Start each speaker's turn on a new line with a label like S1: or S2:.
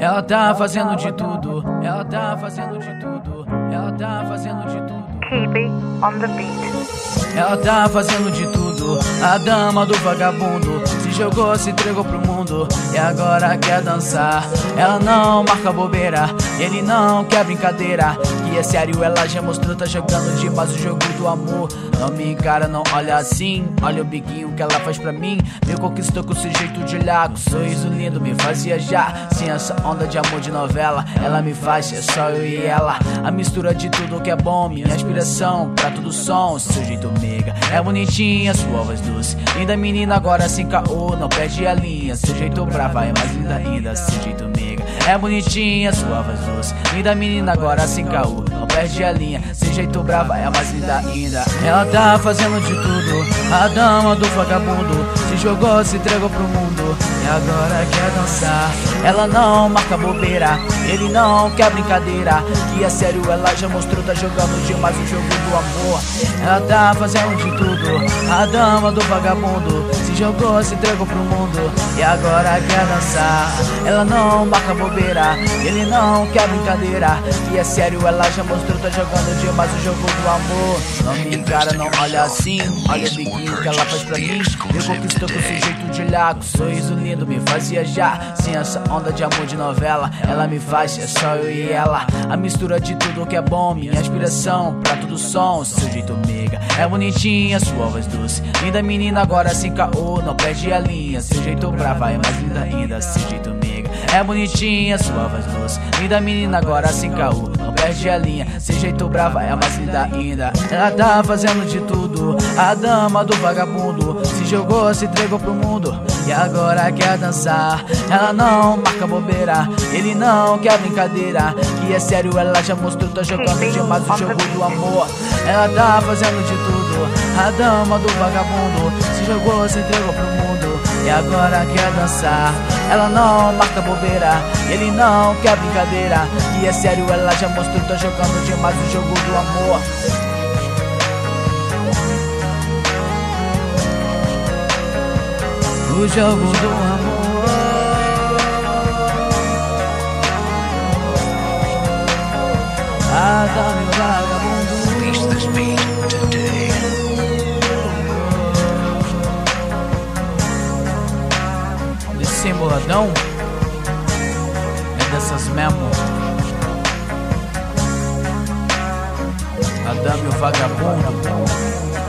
S1: Ela tá fazendo de tudo, ela tá fazendo de tudo, ela tá fazendo de tudo.
S2: KB on the beat.
S1: Ela tá fazendo de tudo, a dama do vagabundo. Se jogou, se entregou pro mundo e agora quer dançar. Ela não marca bobeira, ele não quer brincadeira. Que é sério, ela já mostrou, tá jogando demais o jogo do amor. Não me encara, não olha assim, olha o biquinho que ela faz pra mim. Me conquistou com seu jeito de olhar, com sorriso lindo me faz viajar. Sim, essa onda de amor de novela, ela me faz, é só eu e ela. A mistura de tudo que é bom, minha inspiração pra todo som. Seu jeito mega, é bonitinha, sua voz doce. Linda menina, agora sem caô, não perde a linha. Seu jeito brava é mais linda ainda, seu jeito mega. É bonitinha, sua voz doce. Linda menina, agora sem caô, não perde a linha. Seu jeito brava é mais linda ainda. Ela tá fazendo de tudo, a dama do vagabundo. Se jogou, se entregou pro mundo e agora quer dançar. Ela não marca bobeira, ele não quer brincadeira. Que é sério, ela já mostrou, tá jogando demais o jogo do amor. Ela tá fazendo de tudo, a dama do vagabundo. Se jogou, se entregou pro mundo e agora quer dançar. Ela não marca bobeira, ele não quer brincadeira. Que é sério, ela já mostrou, tá jogando demais o jogo do amor. Não me encara, não olha assim, olha o biquinho que ela faz pra mim. Eu conquistou com seu jeito de olhar, com sorriso lindo me faz viajar. Sim, essa onda de amor de novela, ela me faz, é só eu e ela. A mistura de tudo que é bom, minha inspiração pra todo som. Seu jeito mega, é bonitinha, sua voz doce. Linda menina, agora sem caô, não perde a linha. Seu jeito brava é mais linda ainda, seu jeito mega. É bonitinha, sua voz doce. Linda menina, agora sem caô, não perde a linha. Seu jeito brava é mais linda ainda. Ela tá fazendo de tudo, a dama do vagabundo. Se jogou, se entregou pro mundo e agora quer dançar. Ela não marca bobeira, ele não quer brincadeira. Que é sério, ela já mostrou, tá jogando demais o jogo do amor. Ela tá fazendo de tudo, a dama do vagabundo. Se jogou, se entregou pro mundo e agora quer dançar. Ela não marca bobeira, ele não quer brincadeira. Que é sério, ela já mostrou, tá jogando demais o jogo do amor. O jogo do amor. A dama do vagabundo.
S3: Release this beat today.
S1: Desse boladão é dessas mesmo. A dama e o vagabundo.